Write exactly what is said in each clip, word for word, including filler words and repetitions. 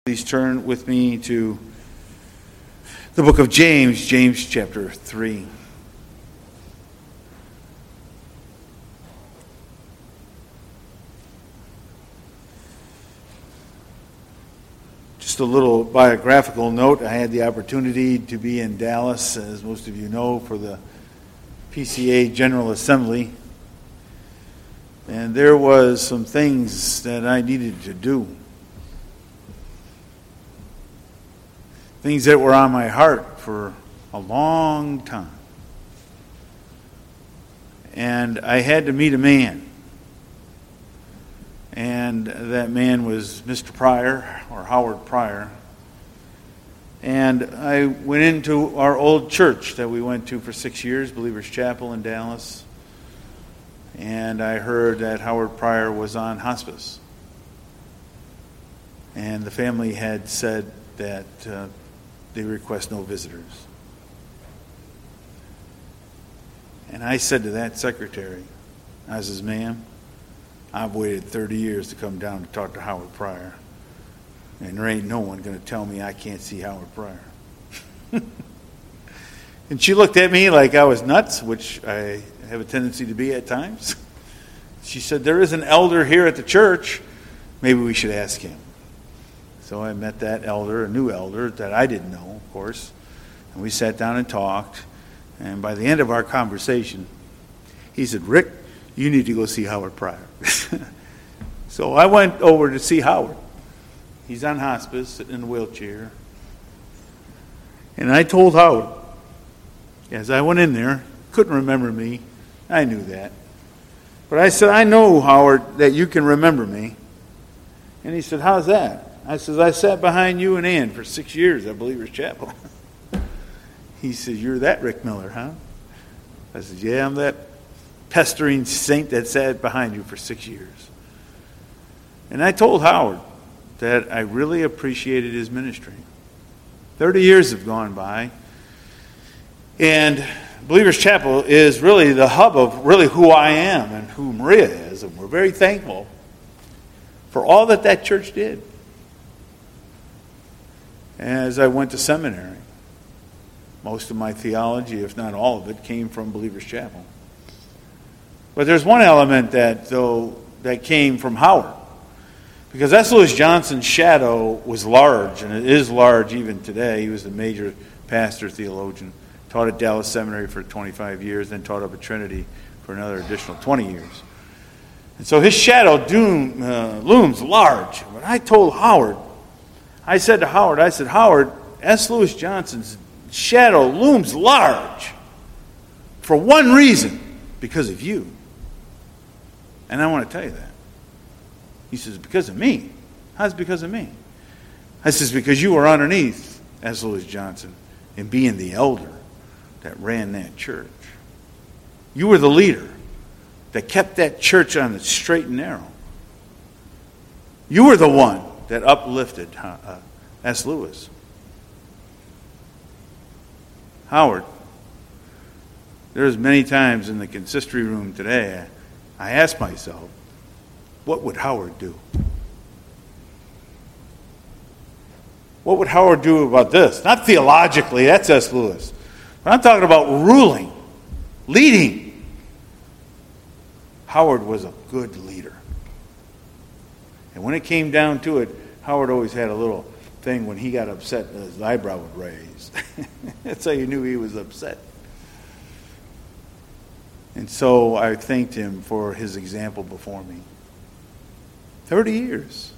Please turn with me to the book of James, James chapter three. Just a little biographical note. I had the opportunity to be in Dallas, as most of you know, for the P C A General Assembly. And there was some things that I needed to do. Things that were on my heart for a long time. And I had to meet a man. And that man was Mister Pryor, or Howard Pryor. And I went into our old church that we went to for six years, Believers Chapel in Dallas. And I heard that Howard Pryor was on hospice. And the family had said that uh, they request no visitors. And I said to that secretary, I says, ma'am, I've waited thirty years to come down to talk to Howard Pryor. And there ain't no one going to tell me I can't see Howard Pryor. And she looked at me like I was nuts, which I have a tendency to be at times. She said, there is an elder here at the church. Maybe we should ask him. So I met that elder, a new elder that I didn't know, of course. And we sat down and talked. And by the end of our conversation, he said, Rick, you need to go see Howard Pryor. So I went over to see Howard. He's on hospice, sitting in a wheelchair. And I told Howard, as I went in there, couldn't remember me. I knew that. But I said, I know, Howard, that you can remember me. And he said, how's that? I said, I sat behind you and Ann for six years at Believers Chapel. He said, you're that Rick Miller, huh? I said, yeah, I'm that pestering saint that sat behind you for six years. And I told Howard that I really appreciated his ministry. Thirty years have gone by. And Believers Chapel is really the hub of really who I am and who Maria is. And we're very thankful for all that that church did. As I went to seminary, most of my theology, if not all of it, came from Believers Chapel. But there's one element that, though, that came from Howard. Because S. Lewis Johnson's shadow was large, and it is large even today. He was a major pastor, theologian, taught at Dallas Seminary for twenty-five years, then taught up at Trinity for another additional twenty years. And so his shadow doom, uh, looms large. When I told Howard, I said to Howard, I said, Howard, S. Lewis Johnson's shadow looms large for one reason, because of you. And I want to tell you that. He says, because of me. How's it because of me? I says, because you were underneath S. Lewis Johnson in being the elder that ran that church. You were the leader that kept that church on the straight and narrow. You were the one that uplifted uh, S. Lewis. Howard, there's many times in the consistory room today, I ask myself, what would Howard do? What would Howard do about this? Not theologically, that's S. Lewis. But I'm talking about ruling, leading. Howard was a good leader. And when it came down to it, Howard always had a little thing when he got upset, his eyebrow would raise. That's how you knew he was upset. And so I thanked him for his example before me. Thirty years.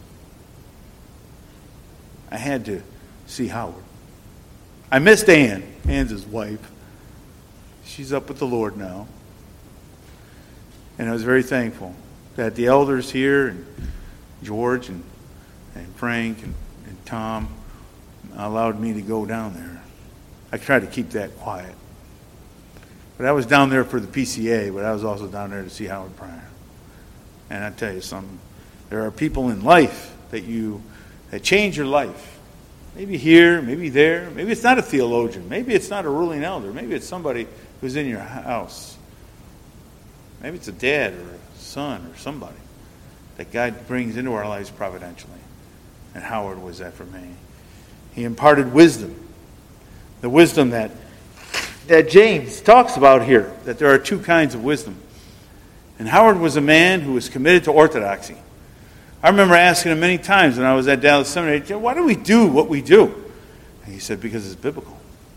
I had to see Howard. I missed Ann. Ann's his wife. She's up with the Lord now. And I was very thankful that the elders here, and George and, and Frank and, and Tom, allowed me to go down there. I tried to keep that quiet. But I was down there for the P C A, but I was also down there to see Howard Pryor. And I tell you something, there are people in life that you that change your life. Maybe here, maybe there. Maybe it's not a theologian. Maybe it's not a ruling elder. Maybe it's somebody who's in your house. Maybe it's a dad or a son or somebody that God brings into our lives providentially. and Howard was that for me. He imparted wisdom, the wisdom that, that James talks about here, that there are two kinds of wisdom. And Howard was a man who was committed to orthodoxy. I remember asking him many times when I was at Dallas Seminary, why do we do what we do? And he said, because it's biblical.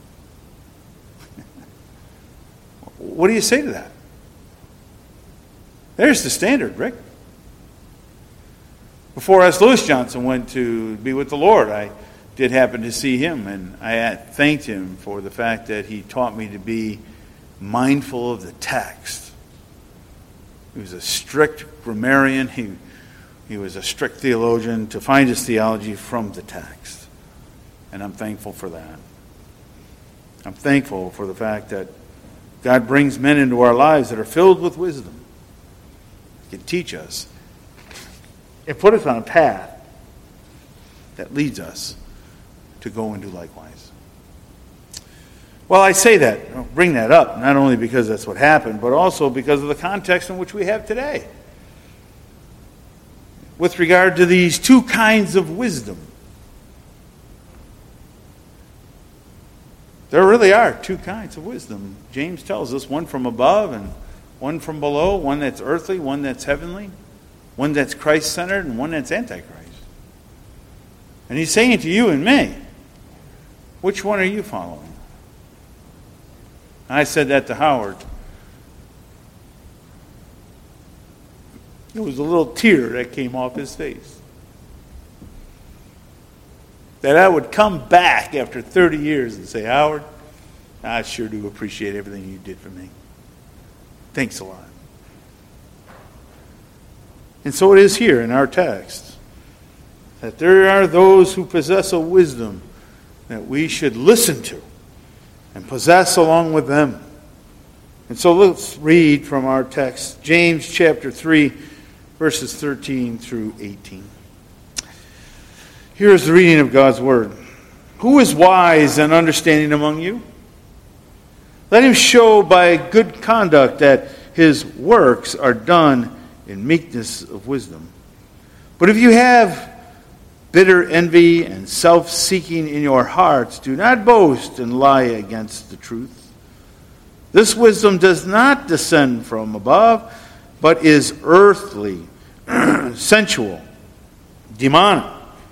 What do you say to that? There's the standard, Rick. Before S. Lewis Johnson went to be with the Lord, I did happen to see him, and I thanked him for the fact that he taught me to be mindful of the text. He was a strict grammarian. He, he was a strict theologian to find his theology from the text. And I'm thankful for that. I'm thankful for the fact that God brings men into our lives that are filled with wisdom. He can teach us and put us on a path that leads us to go and do likewise. Well, I say that, I bring that up, not only because that's what happened, but also because of the context in which we have today. With regard to these two kinds of wisdom. There really are two kinds of wisdom. James tells us, one from above and one from below, one that's earthly, one that's heavenly, one that's Christ-centered, and one that's Antichrist. And he's saying to you and me, which one are you following? I said that to Howard. There was a little tear that came off his face. That I would come back after thirty years and say, Howard, I sure do appreciate everything you did for me. Thanks a lot. And so it is here in our text, that there are those who possess a wisdom that we should listen to and possess along with them. And so let's read from our text, James chapter three, verses thirteen through eighteen. Here is the reading of God's word. Who is wise and understanding among you? Let him show by good conduct that his works are done in meekness of wisdom. But if you have bitter envy and self-seeking in your hearts, do not boast and lie against the truth. This wisdom does not descend from above, but is earthly, sensual, demonic.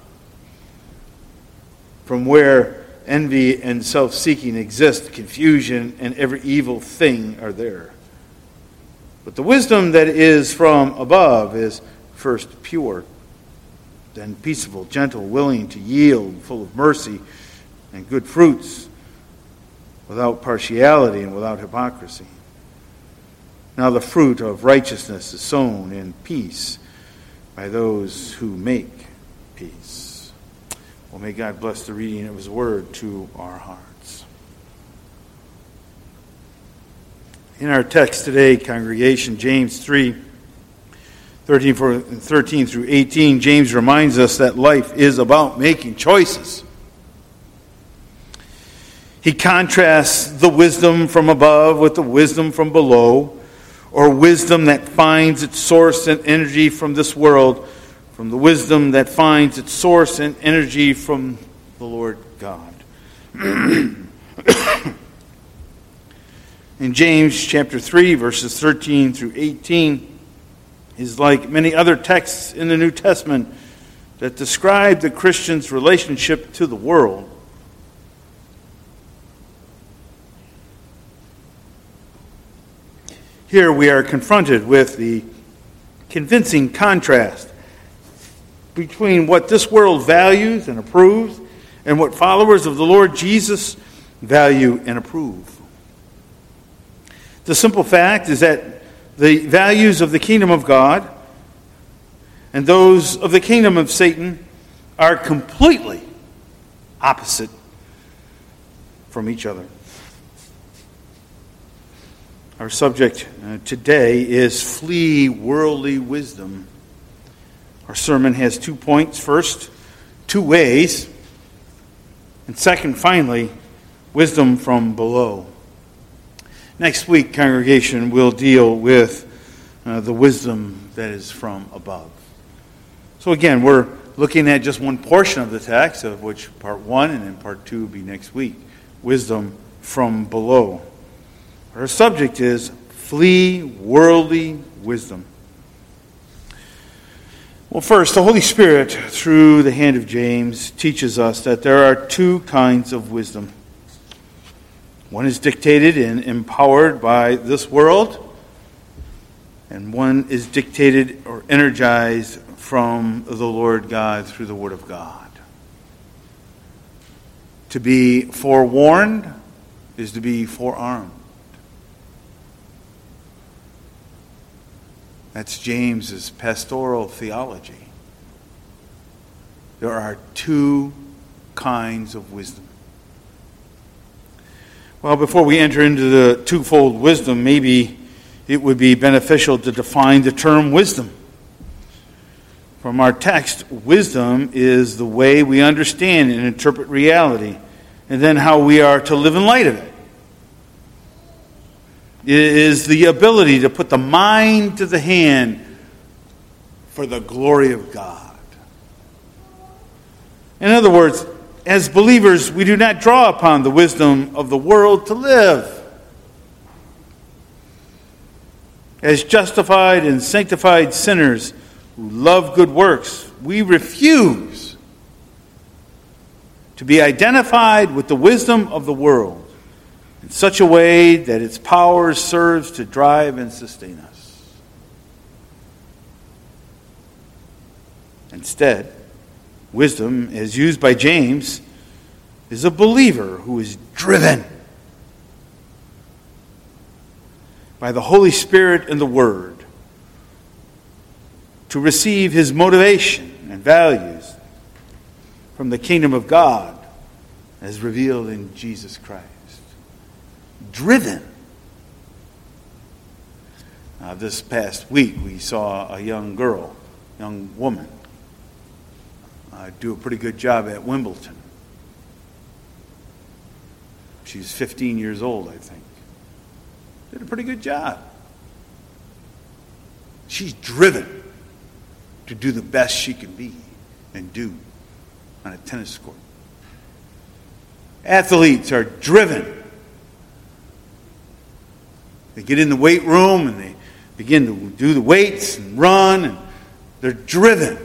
From where envy and self-seeking exist, confusion and every evil thing are there. But the wisdom that is from above is first pure, then peaceable, gentle, willing to yield, full of mercy and good fruits, without partiality and without hypocrisy. Now the fruit of righteousness is sown in peace by those who make peace. Well, may God bless the reading of his word to our hearts. In our text today, congregation, James three, thirteen through eighteen, James reminds us that life is about making choices. He contrasts the wisdom from above with the wisdom from below, or wisdom that finds its source and energy from this world, from the wisdom that finds its source and energy from the Lord God. In James chapter three, verses thirteen through eighteen, is like many other texts in the New Testament that describe the Christian's relationship to the world. Here we are confronted with the convincing contrast between what this world values and approves and what followers of the Lord Jesus value and approve. The simple fact is that the values of the kingdom of God and those of the kingdom of Satan are completely opposite from each other. Our subject uh, today is flee worldly wisdom. Our sermon has two points. First, two ways. And second, finally, wisdom from below. Next week, congregation, we'll deal with uh, the wisdom that is from above. So again, we're looking at just one portion of the text, of which part one and then part two will be next week. Wisdom from below. Our subject is flee worldly wisdom. Well, first, the Holy Spirit, through the hand of James, teaches us that there are two kinds of wisdom. One is dictated and empowered by this world, and one is dictated or energized from the Lord God through the Word of God. To be forewarned is to be forearmed. That's James's pastoral theology. There are two kinds of wisdom. Well, before we enter into the twofold wisdom, maybe it would be beneficial to define the term wisdom. From our text, wisdom is the way we understand and interpret reality, and then how we are to live in light of it. It is the ability to put the mind to the hand for the glory of God. In other words, as believers, we do not draw upon the wisdom of the world to live. As justified and sanctified sinners who love good works, we refuse to be identified with the wisdom of the world in such a way that its power serves to drive and sustain us. Instead, wisdom, as used by James, is a believer who is driven by the Holy Spirit and the Word to receive his motivation and values from the kingdom of God as revealed in Jesus Christ. Driven. Uh, this past week we saw a young girl, young woman, uh, do a pretty good job at Wimbledon. She's fifteen years old, I think. Did a pretty good job. She's driven to do the best she can be and do on a tennis court. Athletes are driven. They get in the weight room and they begin to do the weights and run, and they're driven.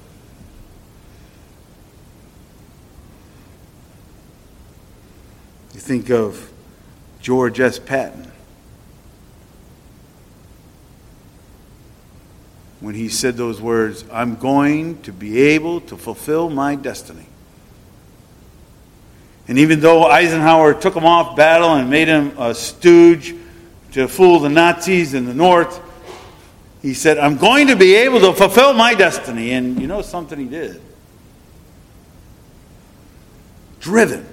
You think of George S. Patton. When he said those words, "I'm going to be able to fulfill my destiny." And even though Eisenhower took him off battle and made him a stooge to fool the Nazis in the North, he said, "I'm going to be able to fulfill my destiny." And you know something, he did. Driven.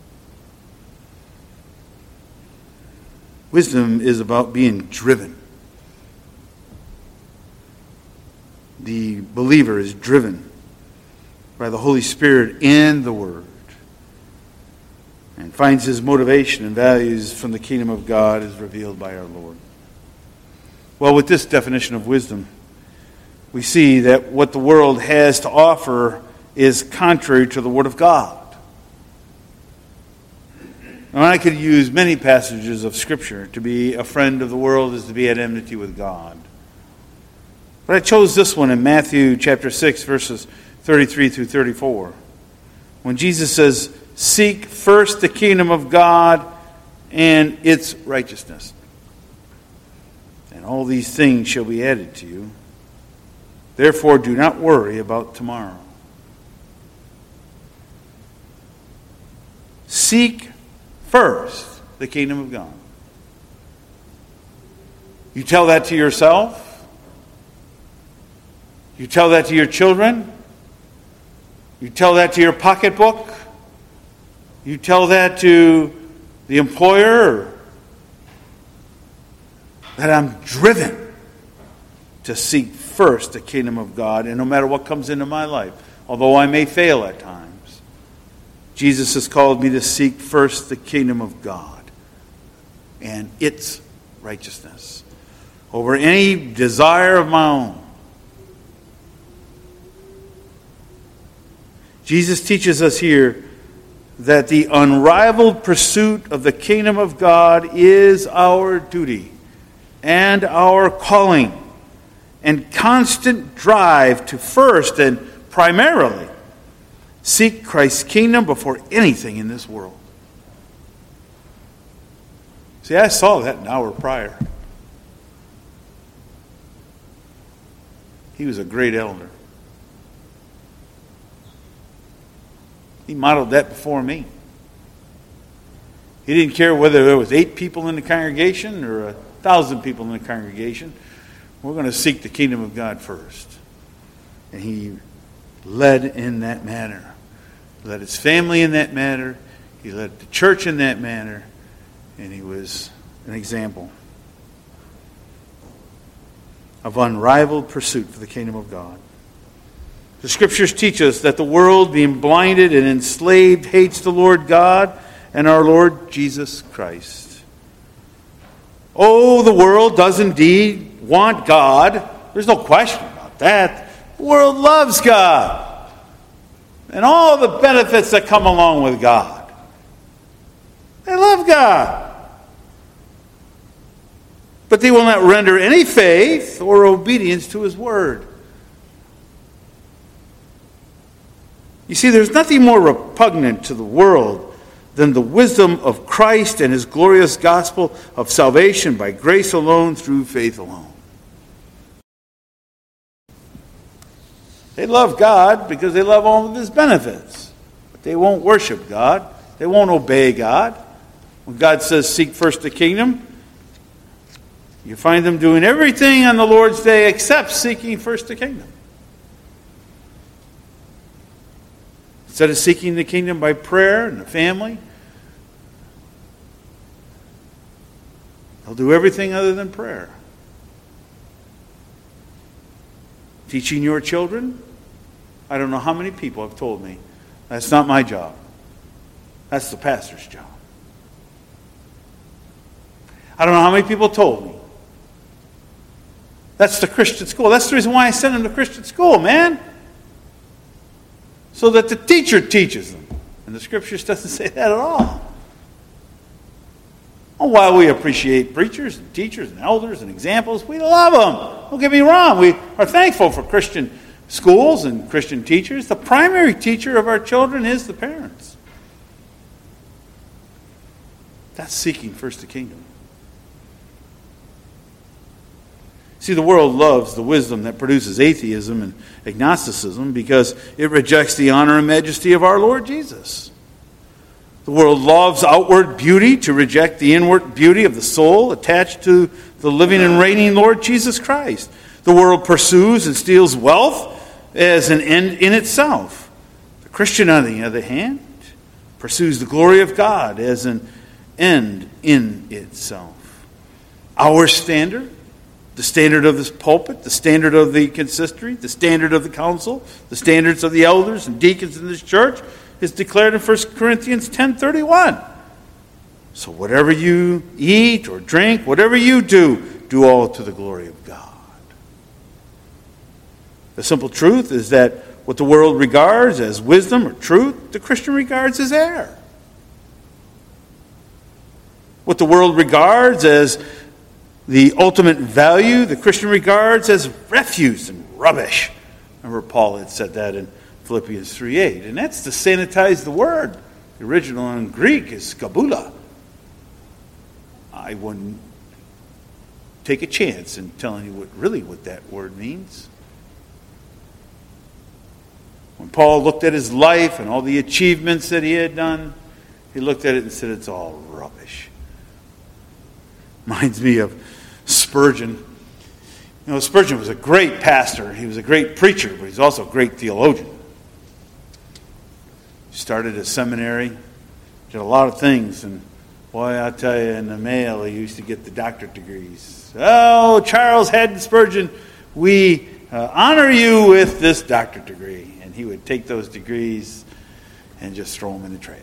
Wisdom is about being driven. The believer is driven by the Holy Spirit and the Word, and finds his motivation and values from the kingdom of God as revealed by our Lord. Well, with this definition of wisdom, we see that what the world has to offer is contrary to the Word of God. Now, I could use many passages of Scripture. To be a friend of the world is to be at enmity with God. But I chose this one in Matthew chapter six, verses thirty-three through thirty-four. When Jesus says, "Seek first the kingdom of God and its righteousness, and all these things shall be added to you. Therefore do not worry about tomorrow." Seek first the kingdom of God. You tell that to yourself? You tell that to your children? You tell that to your pocketbook? You tell that to the employer? That I'm driven to seek first the kingdom of God, and no matter what comes into my life, although I may fail at times, Jesus has called me to seek first the kingdom of God and its righteousness over any desire of my own. Jesus teaches us here that the unrivaled pursuit of the kingdom of God is our duty and our calling and constant drive to first and primarily seek Christ's kingdom before anything in this world. See, I saw that an hour prior. He was a great elder. He modeled that before me. He didn't care whether there was eight people in the congregation or a thousand people in the congregation. We're going to seek the kingdom of God first. And he led in that manner. He led his family in that manner. He led the church in that manner. And he was an example of unrivaled pursuit for the kingdom of God. The Scriptures teach us that the world, being blinded and enslaved, hates the Lord God and our Lord Jesus Christ. Oh, the world does indeed want God. There's no question about that. The world loves God and all the benefits that come along with God. They love God. But they will not render any faith or obedience to His word. You see, there's nothing more repugnant to the world than the wisdom of Christ and His glorious gospel of salvation by grace alone, through faith alone. They love God because they love all of His benefits. But they won't worship God. They won't obey God. When God says, seek first the kingdom, you find them doing everything on the Lord's day except seeking first the kingdom. Instead of seeking the kingdom by prayer and the family, they'll do everything other than prayer. Teaching your children, I don't know how many people have told me, that's not my job. That's the pastor's job. I don't know how many people told me, that's the Christian school. That's the reason why I sent them to Christian school, man. So that the teacher teaches them. And the Scriptures doesn't say that at all. Oh, while we appreciate preachers and teachers and elders and examples, we love them. Don't get me wrong. We are thankful for Christian schools and Christian teachers. The primary teacher of our children is the parents. That's seeking first the kingdom. See, the world loves the wisdom that produces atheism and agnosticism because it rejects the honor and majesty of our Lord Jesus. The world loves outward beauty to reject the inward beauty of the soul attached to the living and reigning Lord Jesus Christ. The world pursues and steals wealth as an end in itself. The Christian, on the other hand, pursues the glory of God as an end in itself. Our standard, the standard of this pulpit, the standard of the consistory, the standard of the council, the standards of the elders and deacons in this church is declared in First Corinthians ten thirty-one. So whatever you eat or drink, whatever you do, do all to the glory of God. The simple truth is that what the world regards as wisdom or truth, the Christian regards as error. What the world regards as the ultimate value, the Christian regards as refuse and rubbish. Remember Paul had said that in Philippians three eight. And that's to sanitize the word. The original in Greek is skabula. I wouldn't take a chance in telling you what really what that word means. When Paul looked at his life and all the achievements that he had done, he looked at it and said, it's all rubbish. Reminds me of Spurgeon. You know, Spurgeon was a great pastor. He was a great preacher, but he's also a great theologian. He started a seminary, did a lot of things, and boy, I'll tell you, in the mail, he used to get the doctorate degrees. Oh, Charles Haddon Spurgeon, we uh, honor you with this doctorate degree. And he would take those degrees and just throw them in the trash.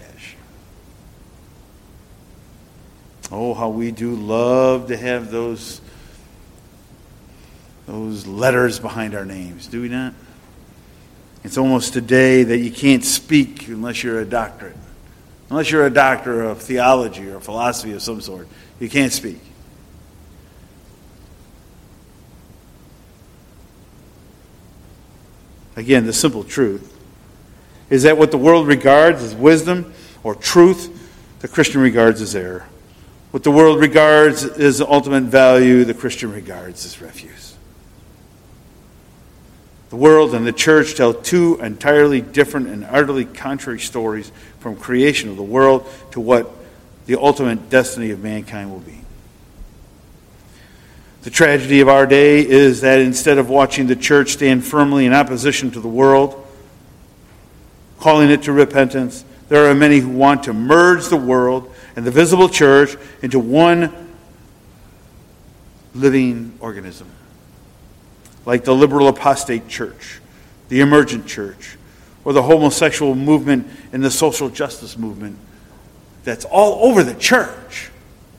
Oh, how we do love to have those, those letters behind our names, do we not? It's almost today that you can't speak unless you're a doctorate. Unless you're a doctor of theology or philosophy of some sort. You can't speak. Again, the simple truth is that what the world regards as wisdom or truth, the Christian regards as error. What the world regards as ultimate value, the Christian regards as refuse. The world and the church tell two entirely different and utterly contrary stories from creation of the world to what the ultimate destiny of mankind will be. The tragedy of our day is that instead of watching the church stand firmly in opposition to the world, calling it to repentance, there are many who want to merge the world and the visible church into one living organism. Like the liberal apostate church, the emergent church, or the homosexual movement and the social justice movement that's all over the church.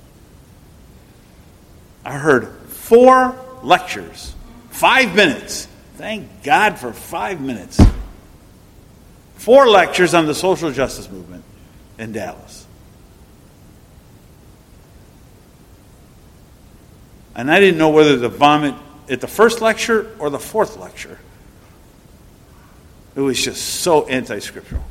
I heard four lectures, five minutes. Thank God for five minutes. Four lectures on the social justice movement in Dallas. And I didn't know whether to vomit at the first lecture or the fourth lecture. It was just so anti-scriptural.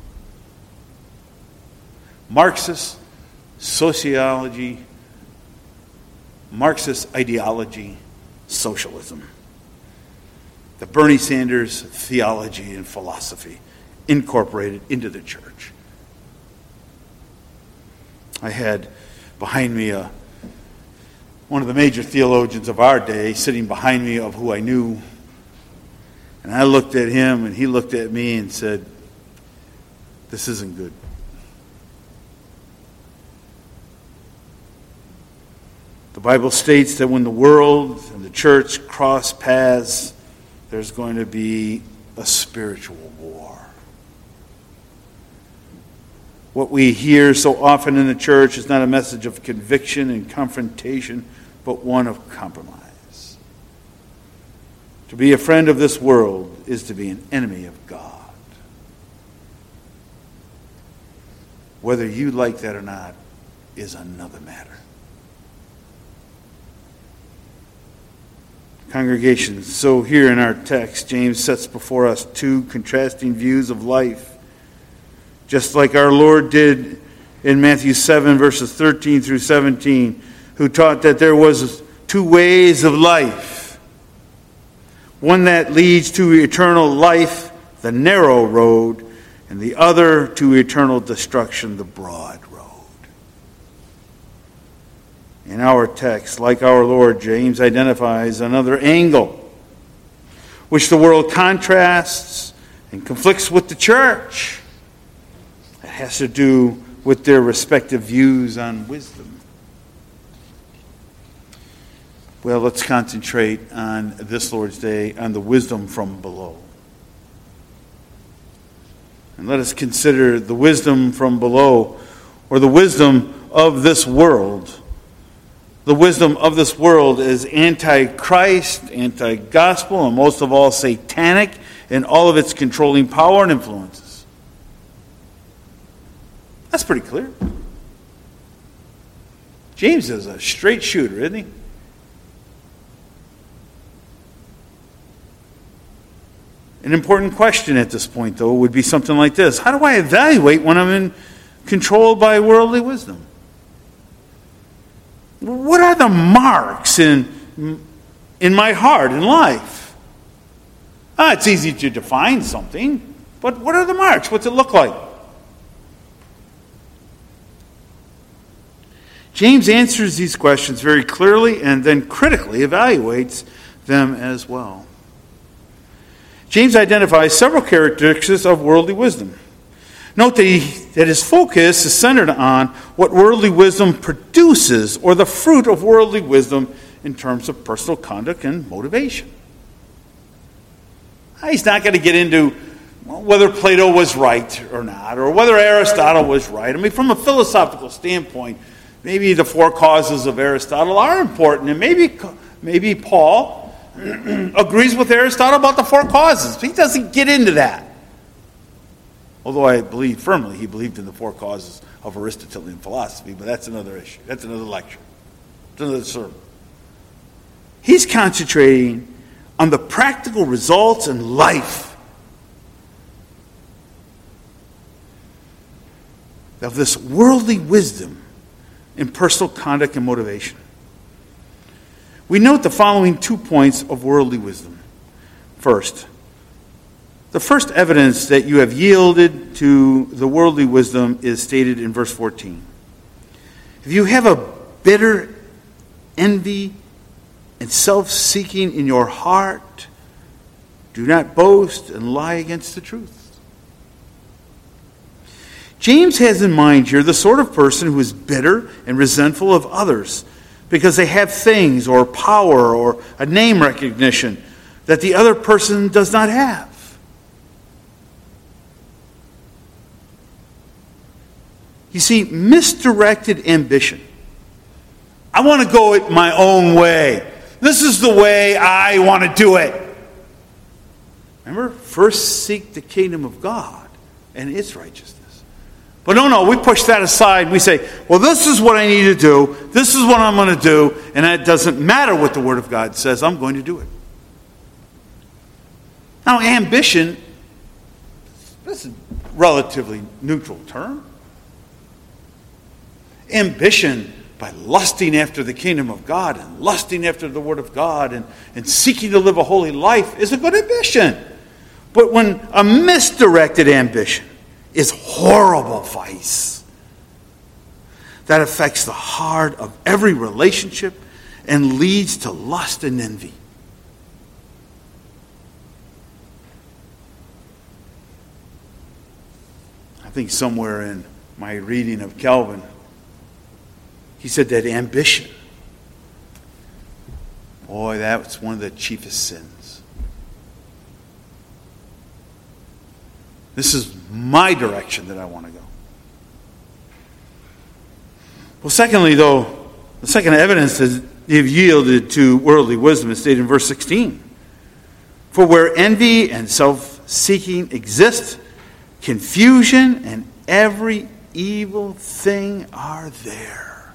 Marxist sociology, Marxist ideology, socialism. The Bernie Sanders theology and philosophy incorporated into the church. I had behind me a one of the major theologians of our day sitting behind me of who I knew. And I looked at him and he looked at me and said, "This isn't good." The Bible states that when the world and the church cross paths, there's going to be a spiritual war. What we hear so often in the church is not a message of conviction and confrontation, but one of compromise. To be a friend of this world is to be an enemy of God. Whether you like that or not is another matter. Congregation, so here in our text, James sets before us two contrasting views of life. Just like our Lord did in Matthew seven, verses thirteen through seventeen, who taught that there was two ways of life. One that leads to eternal life, the narrow road, and the other to eternal destruction, the broad road. In our text, like our Lord, James identifies another angle, which the world contrasts and conflicts with the church. It has to do with their respective views on wisdom. Well, let's concentrate on this Lord's Day on the wisdom from below. And let us consider the wisdom from below, or the wisdom of this world. The wisdom of this world is anti-Christ, anti-gospel, and most of all satanic in all of its controlling power and influences. That's pretty clear. James is a straight shooter, isn't he? An important question at this point, though, would be something like this. How do I evaluate when I'm in controlled by worldly wisdom? What are the marks in, in my heart, in life? Ah, it's easy to define something, but what are the marks? What's it look like? James answers these questions very clearly and then critically evaluates them as well. James identifies several characteristics of worldly wisdom. Note that, he, that his focus is centered on what worldly wisdom produces, or the fruit of worldly wisdom in terms of personal conduct and motivation. He's not going to get into whether Plato was right or not, or whether Aristotle was right. I mean, from a philosophical standpoint, maybe the four causes of Aristotle are important, and maybe, maybe Paul agrees with Aristotle about the four causes. He doesn't get into that. Although I believe firmly he believed in the four causes of Aristotelian philosophy, but that's another issue. That's another lecture. It's another sermon. He's concentrating on the practical results in life of this worldly wisdom in personal conduct and motivation. We note the following two points of worldly wisdom. First, the first evidence that you have yielded to the worldly wisdom is stated in verse fourteen. If you have a bitter envy and self-seeking in your heart, do not boast and lie against the truth. James has in mind here the sort of person who is bitter and resentful of others because they have things or power or a name recognition that the other person does not have. You see, misdirected ambition. I want to go it my own way. This is the way I want to do it. Remember, first seek the kingdom of God and its righteousness. But no, no, we push that aside. We say, well, this is what I need to do. This is what I'm going to do. And it doesn't matter what the Word of God says. I'm going to do it. Now, ambition, this is a relatively neutral term. Ambition by lusting after the kingdom of God and lusting after the Word of God and, and seeking to live a holy life is a good ambition. But when a misdirected ambition is horrible vice that affects the heart of every relationship and leads to lust and envy. I think somewhere in my reading of Calvin, he said that ambition, boy, that's one of the chiefest sins. This is my direction that I want to go. Well, secondly, though, the second evidence that you've yielded to worldly wisdom is stated in verse sixteen. For where envy and self-seeking exist, confusion and every evil thing are there.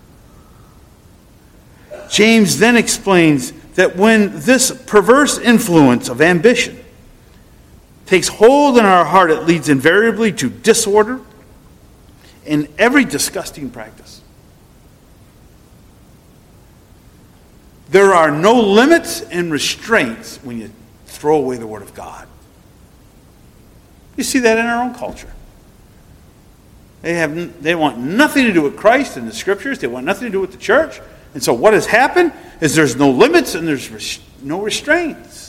James then explains that when this perverse influence of ambition takes hold in our heart, it leads invariably to disorder and every disgusting practice. There are no limits and restraints when you throw away the Word of God. You see that in our own culture. They have they want nothing to do with Christ and the Scriptures. They want nothing to do with the church. And so what has happened is there's no limits and there's res- no restraints.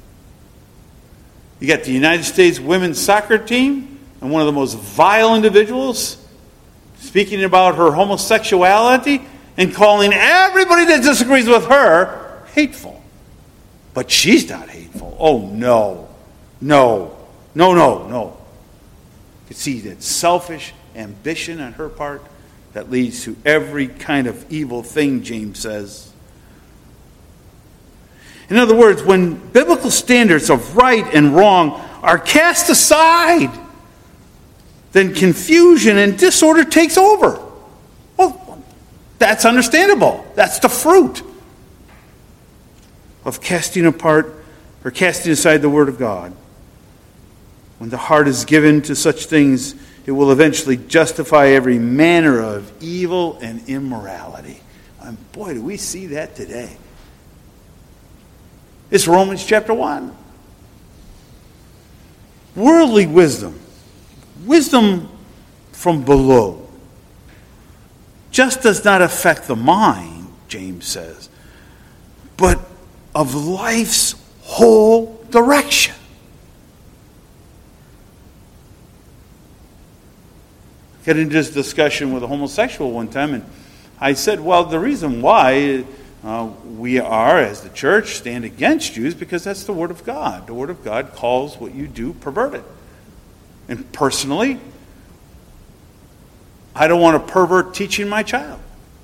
You got the United States women's soccer team and one of the most vile individuals speaking about her homosexuality and calling everybody that disagrees with her hateful. But she's not hateful. Oh, no. No. No, no, no. You can see that selfish ambition on her part that leads to every kind of evil thing, James says. In other words, when biblical standards of right and wrong are cast aside, then confusion and disorder takes over. Well, that's understandable. That's the fruit of casting apart or casting aside the Word of God. When the heart is given to such things, it will eventually justify every manner of evil and immorality. And boy, do we see that today. It's Romans chapter one. Worldly wisdom, wisdom from below, just does not affect the mind, James says, but of life's whole direction. Got into this discussion with a homosexual one time, and I said, well, the reason why uh, we are, as the church, stand against you is because that's the Word of God. The Word of God calls what you do perverted. And personally, I don't want to pervert teaching my child.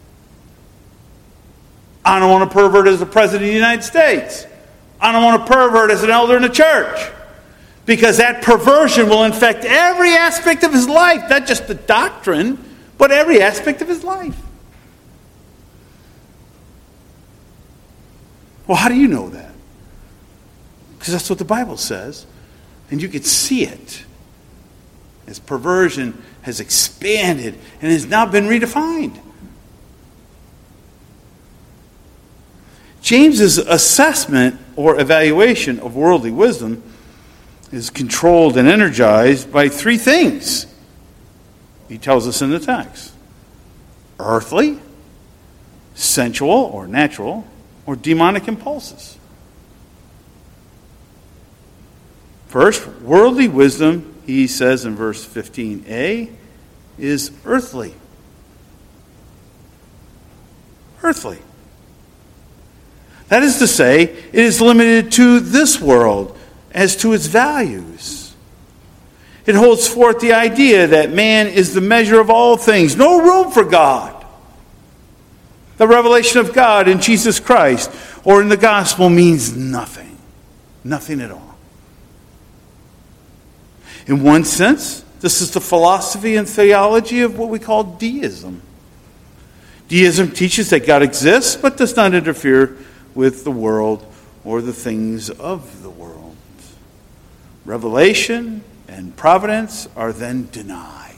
I don't want to pervert as the President of the United States. I don't want to pervert as an elder in the church. Because that perversion will infect every aspect of his life, not just the doctrine, but every aspect of his life. Well, how do you know that? Because that's what the Bible says. And you can see it. As perversion has expanded and has now been redefined. James's assessment or evaluation of worldly wisdom is controlled and energized by three things. He tells us in the text. Earthly, sensual or natural, or demonic impulses. First, worldly wisdom, he says in verse fifteen a, is earthly. Earthly. That is to say, it is limited to this world as to its values. It holds forth the idea that man is the measure of all things. No room for God. The revelation of God in Jesus Christ or in the gospel means nothing. Nothing at all. In one sense, this is the philosophy and theology of what we call deism. Deism teaches that God exists but does not interfere with the world or the things of the world. Revelation and providence are then denied.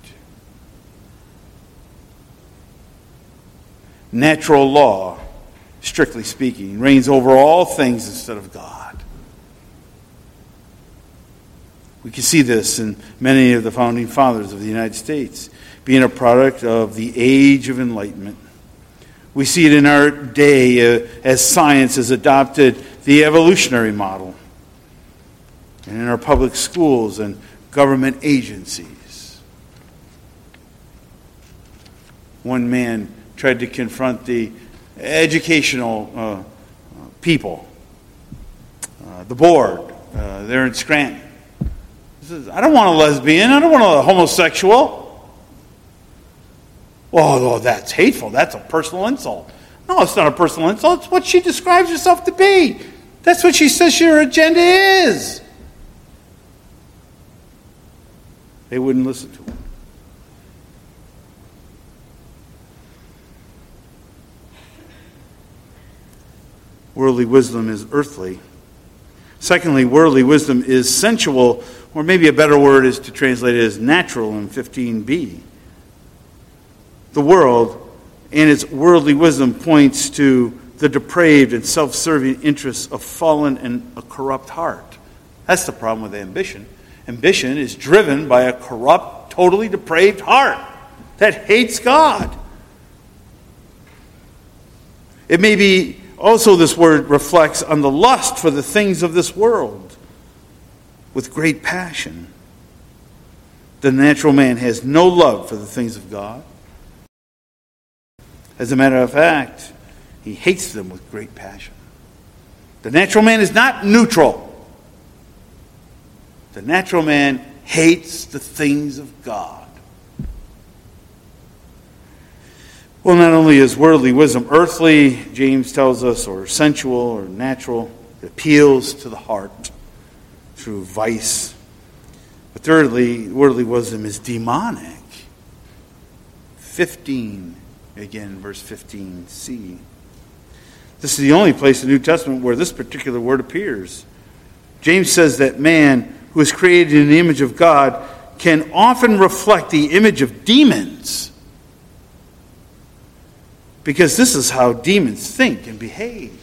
Natural law, strictly speaking, reigns over all things instead of God. We can see this in many of the founding fathers of the United States, being a product of the age of enlightenment. We see it in our day uh, as science has adopted the evolutionary model, and in our public schools and government agencies. One man tried to confront the educational uh, people, uh, the board, uh, there in Scranton. He says, I don't want a lesbian, I don't want a homosexual. Oh, oh, that's hateful. That's a personal insult. No, it's not a personal insult. It's what she describes herself to be. That's what she says her agenda is. They wouldn't listen to him. Worldly wisdom is earthly. Secondly, worldly wisdom is sensual, or maybe a better word is to translate it as natural in fifteen b. The world and its worldly wisdom points to the depraved and self-serving interests of fallen and a corrupt heart. That's the problem with ambition. Ambition is driven by a corrupt, totally depraved heart that hates God. It may be also this word reflects on the lust for the things of this world with great passion. The natural man has no love for the things of God. As a matter of fact, he hates them with great passion. The natural man is not neutral. The natural man hates the things of God. Well, not only is worldly wisdom earthly, James tells us, or sensual or natural, it appeals to the heart through vice. But thirdly, worldly wisdom is demonic. fifteen, again, verse fifteen c. This is the only place in the New Testament where this particular word appears. James says that man who is created in the image of God can often reflect the image of demons. Because this is how demons think and behave.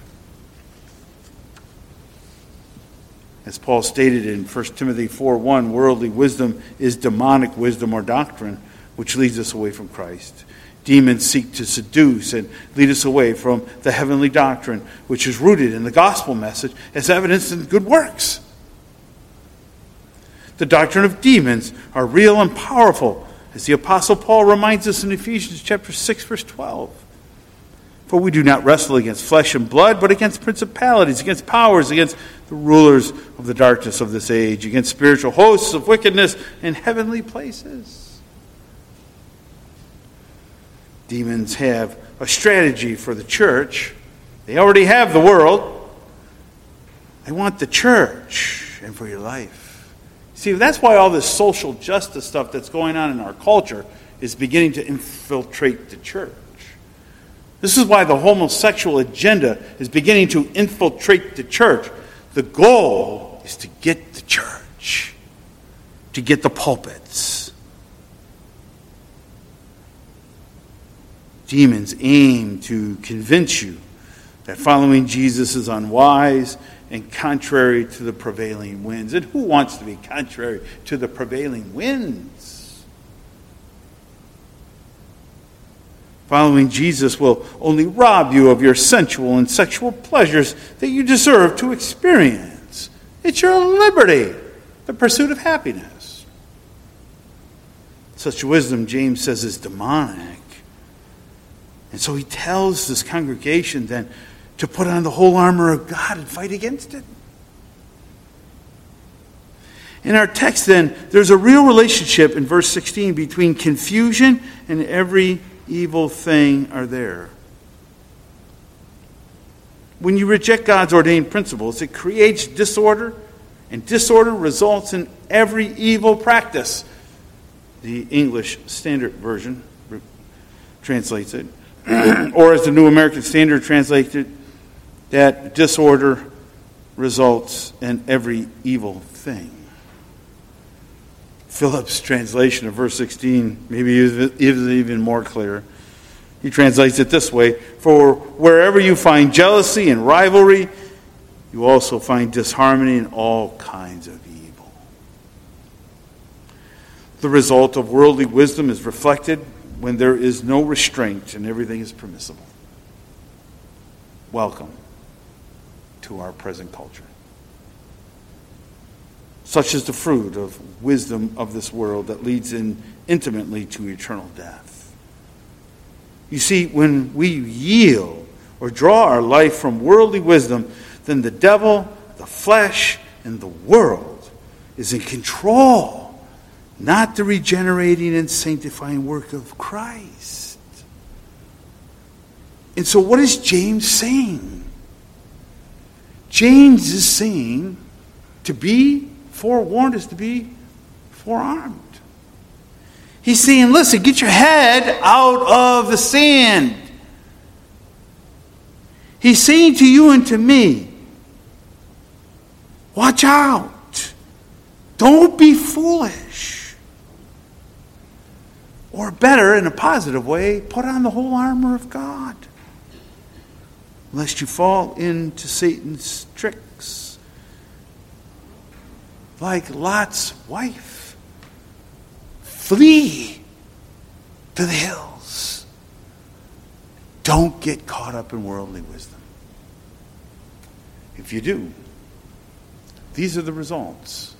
As Paul stated in First Timothy four one, worldly wisdom is demonic wisdom or doctrine, which leads us away from Christ. Demons seek to seduce and lead us away from the heavenly doctrine, which is rooted in the gospel message as evidenced in good works. The doctrine of demons are real and powerful, as the Apostle Paul reminds us in Ephesians chapter six, verse twelve. For we do not wrestle against flesh and blood, but against principalities, against powers, against the rulers of the darkness of this age, against spiritual hosts of wickedness in heavenly places. Demons have a strategy for the church. They already have the world. They want the church and for your life. See, that's why all this social justice stuff that's going on in our culture is beginning to infiltrate the church. This is why the homosexual agenda is beginning to infiltrate the church. The goal is to get the church, to get the pulpits. Demons aim to convince you that following Jesus is unwise and contrary to the prevailing winds. And who wants to be contrary to the prevailing winds? Following Jesus will only rob you of your sensual and sexual pleasures that you deserve to experience. It's your liberty, the pursuit of happiness. Such wisdom, James says, is demonic. And so he tells this congregation then to put on the whole armor of God and fight against it. In our text then, there's a real relationship in verse sixteen between confusion and every evil thing are there. When you reject God's ordained principles, it creates disorder, and disorder results in every evil practice. The English Standard Version translates it. Or as the New American Standard translates it, that disorder results in every evil thing. Phillips' translation of verse sixteen maybe is even more clear. He translates it this way: for wherever you find jealousy and rivalry, you also find disharmony and all kinds of evil. The result of worldly wisdom is reflected when there is no restraint and everything is permissible. Welcome to our present culture. Such is the fruit of wisdom of this world that leads in intimately to eternal death. You see, when we yield or draw our life from worldly wisdom, then the devil, the flesh, and the world is in control, not the regenerating and sanctifying work of Christ. And so what is James saying? James is saying to be forewarned is to be forearmed. He's saying, listen, get your head out of the sand. He's saying to you and to me, watch out. Don't be foolish. Or better, in a positive way, put on the whole armor of God, lest you fall into Satan's tricks. Like Lot's wife, flee to the hills. Don't get caught up in worldly wisdom. If you do, these are the results.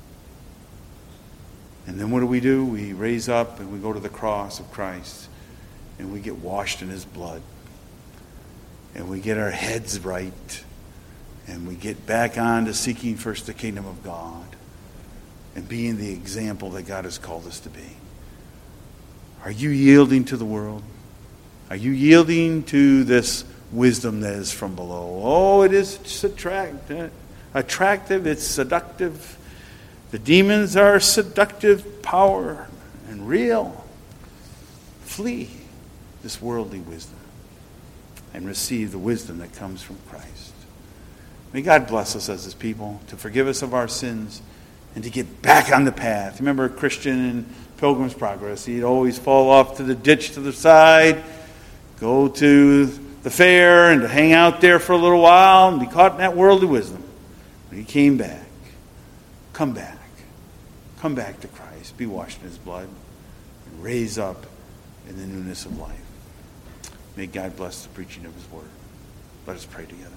And then what do we do? We raise up and we go to the cross of Christ and we get washed in his blood. And we get our heads right. And we get back on to seeking first the kingdom of God and being the example that God has called us to be. Are you yielding to the world? Are you yielding to this wisdom that is from below? Oh, it is attract, attractive, it's seductive. The demons are seductive power and real. Flee this worldly wisdom and receive the wisdom that comes from Christ. May God bless us as his people, to forgive us of our sins, and to get back on the path. Remember Christian in Pilgrim's Progress, he'd always fall off to the ditch to the side, go to the fair, and to hang out there for a little while, and be caught in that worldly wisdom. But he came back. Come back. Come back to Christ. Be washed in his blood, and raise up in the newness of life. May God bless the preaching of his word. Let us pray together.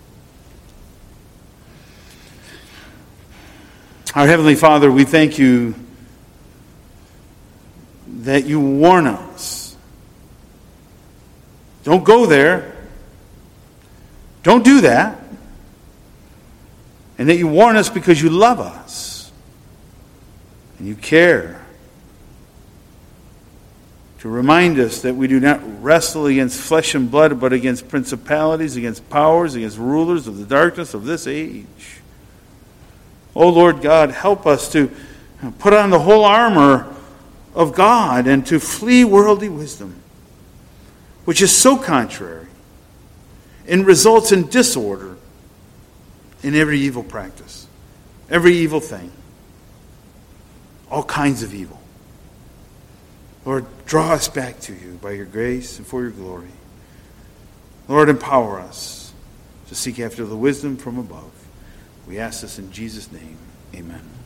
Our Heavenly Father, we thank you that you warn us. Don't go there. Don't do that. And that you warn us because you love us. And you care. To remind us that we do not wrestle against flesh and blood, but against principalities, against powers, against rulers of the darkness of this age. O Lord God, help us to put on the whole armor of God and to flee worldly wisdom, which is so contrary and results in disorder in every evil practice, every evil thing, all kinds of evil. Lord, draw us back to you by your grace and for your glory. Lord, empower us to seek after the wisdom from above. We ask this in Jesus' name. Amen.